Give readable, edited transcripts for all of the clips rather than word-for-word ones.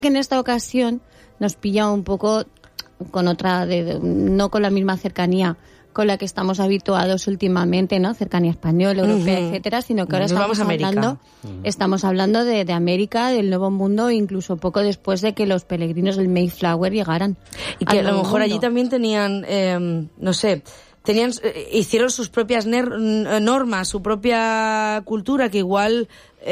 Que en esta ocasión nos pilla un poco con otra, no con la misma cercanía con la que estamos habituados últimamente, ¿no? Cercanía española, europea, etcétera, sino que ahora estamos hablando de América, del Nuevo Mundo, incluso poco después de que los peregrinos del Mayflower llegaran. Y que a lo mejor allí también tenían, hicieron sus propias normas, su propia cultura, que igual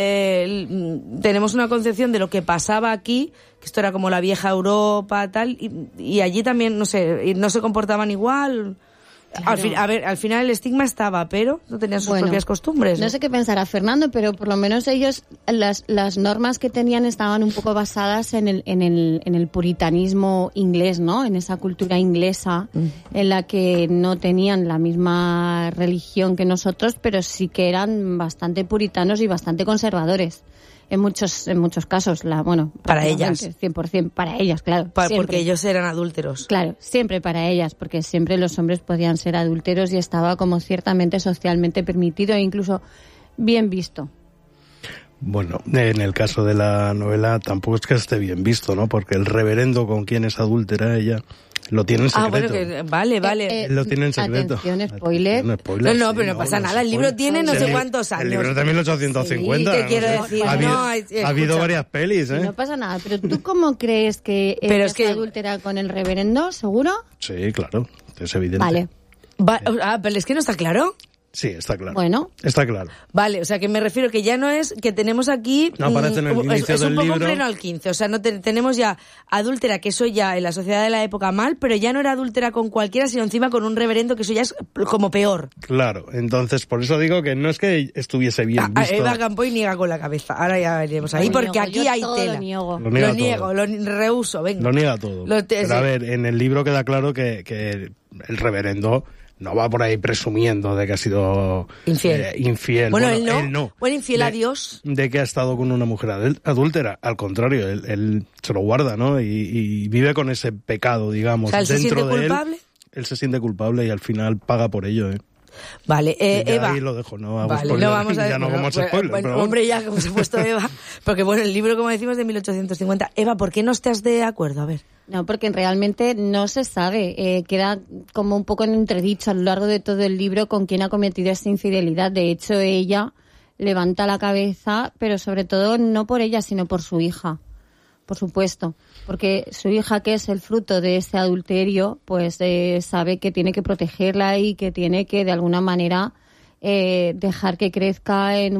tenemos una concepción de lo que pasaba aquí, que esto era como la vieja Europa, tal, y allí también, no se comportaban igual. Claro. Al final el estigma estaba, pero no tenían sus propias costumbres. No sé qué pensará Fernando, pero por lo menos ellos, las normas que tenían estaban un poco basadas en el puritanismo inglés, ¿no? En esa cultura inglesa, en la que no tenían la misma religión que nosotros, pero sí que eran bastante puritanos y bastante conservadores. En muchos casos, para ellas. 100%, para ellas, claro. Porque ellos eran adúlteros. Claro, siempre para ellas, porque siempre los hombres podían ser adúlteros y estaba como ciertamente socialmente permitido e incluso bien visto. Bueno, en el caso de la novela tampoco es que esté bien visto, ¿no? Porque el reverendo con quien es adúltera ella lo tiene en secreto. Vale. Lo tiene en secreto. Atención, spoiler. No, pero no pasa nada. El libro tiene no sé cuántos años. El libro es de 1850. Sí, ¿qué quiero decir? Ha habido varias pelis, ¿eh? No pasa nada. Pero ¿tú cómo crees que es adúltera con el reverendo? ¿Seguro? Sí, claro. Es evidente. Vale. Pero es que no está claro. Sí, está claro. Bueno. Está claro. Vale, o sea, que me refiero que ya no es que tenemos aquí... No aparece en el inicio es un del poco libro. freno al 15. O sea, no tenemos ya adúltera, que eso ya en la sociedad de la época mal, pero ya no era adúltera con cualquiera, sino encima con un reverendo, que eso ya es como peor. Claro, entonces por eso digo que no es que estuviese bien visto. Eva Campoy niega con la cabeza. Ahora ya veremos ahí, porque aquí hay tela. Lo niego, lo rehuso, venga. Lo niega todo. Pero a ver, en el libro queda claro que el reverendo no va por ahí presumiendo de que ha sido infiel. Bueno, él no. Bueno, infiel a Dios. De que ha estado con una mujer adúltera. Al contrario, él se lo guarda, ¿no? Y vive con ese pecado, digamos. O sea, ¿él dentro se siente de culpable? Él se siente culpable y al final paga por ello, ¿eh? Vale, Eva. Ahí lo dejo, no hago vale, spoiler. No vamos a ya no hago más spoiler. Bueno, hombre, ya que hemos puesto Eva, porque bueno, el libro, como decimos, de 1850. Eva, ¿por qué no estás de acuerdo? A ver. No, porque realmente no se sabe. Queda como un poco en entredicho a lo largo de todo el libro con quién ha cometido esa infidelidad. De hecho, ella levanta la cabeza, pero sobre todo no por ella, sino por su hija. Por supuesto, porque su hija, que es el fruto de ese adulterio, pues sabe que tiene que protegerla y que tiene que de alguna manera dejar que crezca en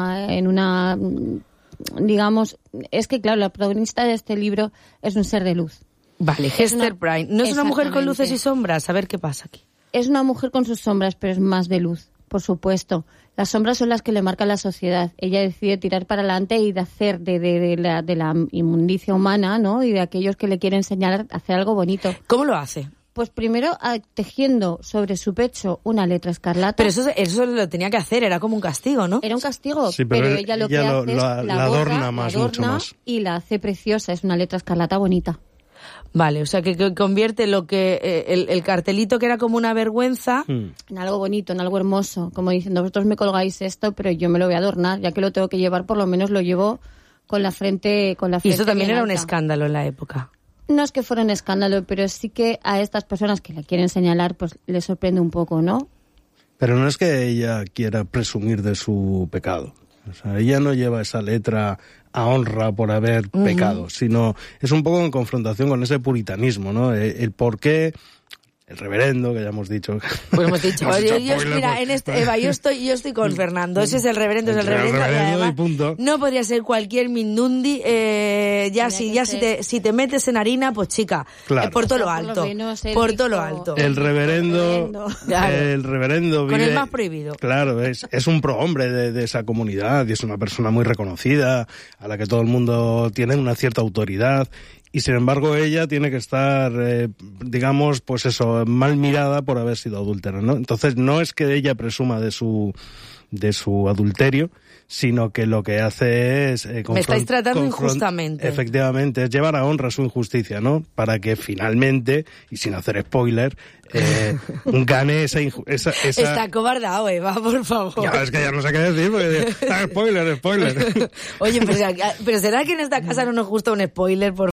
una digamos, es que claro, la protagonista de este libro es un ser de luz. Vale, Hester Prynne. ¿No es una mujer con luces y sombras? A ver qué pasa aquí. Es una mujer con sus sombras, pero es más de luz, por supuesto. Las sombras son las que le marcan la sociedad. Ella decide tirar para adelante y de hacer de la inmundicia humana, ¿no? Y de aquellos que le quieren enseñar a hacer algo bonito. ¿Cómo lo hace? Pues primero tejiendo sobre su pecho una letra escarlata. Pero eso lo tenía que hacer, era como un castigo, ¿no? Era un castigo, sí, pero ella lo que hace es la adorna mucho más. Y la hace preciosa, es una letra escarlata bonita. Vale, o sea que convierte lo que el cartelito que era como una vergüenza en algo bonito, en algo hermoso, como diciendo, vosotros me colgáis esto, pero yo me lo voy a adornar, ya que lo tengo que llevar, por lo menos lo llevo con la frente Y eso también era alta. Un escándalo en la época. No es que fuera un escándalo, pero sí que a estas personas que la quieren señalar, pues les sorprende un poco, ¿no? Pero no es que ella quiera presumir de su pecado. O sea, ella no lleva esa letra a honra por haber pecado, sino es un poco en confrontación con ese puritanismo, ¿no? El por qué el reverendo, que ya hemos dicho. Pues hemos dicho. Mira, en Eva, yo estoy con Fernando. Ese es el reverendo, es el reverendo. Y además, y punto. No podría ser cualquier mindundi. Si te metes en harina, pues chica, claro. Por todo lo alto. Por todo lo alto. El reverendo vive... Con el más prohibido. Claro, es un prohombre de esa comunidad y es una persona muy reconocida, a la que todo el mundo tiene una cierta autoridad. Y sin embargo ella tiene que estar, digamos, pues eso, mal mirada por haber sido adúltera, ¿no? Entonces no es que ella presuma de su adulterio, sino que lo que hace es... me estáis tratando injustamente. Efectivamente, es llevar a honra su injusticia, ¿no? Para que finalmente, y sin hacer spoiler, gane esa... Está acobardado, Eva, por favor. Ya, es que ya no sé qué decir, porque... spoiler. Oye, pero ¿será que en esta casa no nos gusta un spoiler, por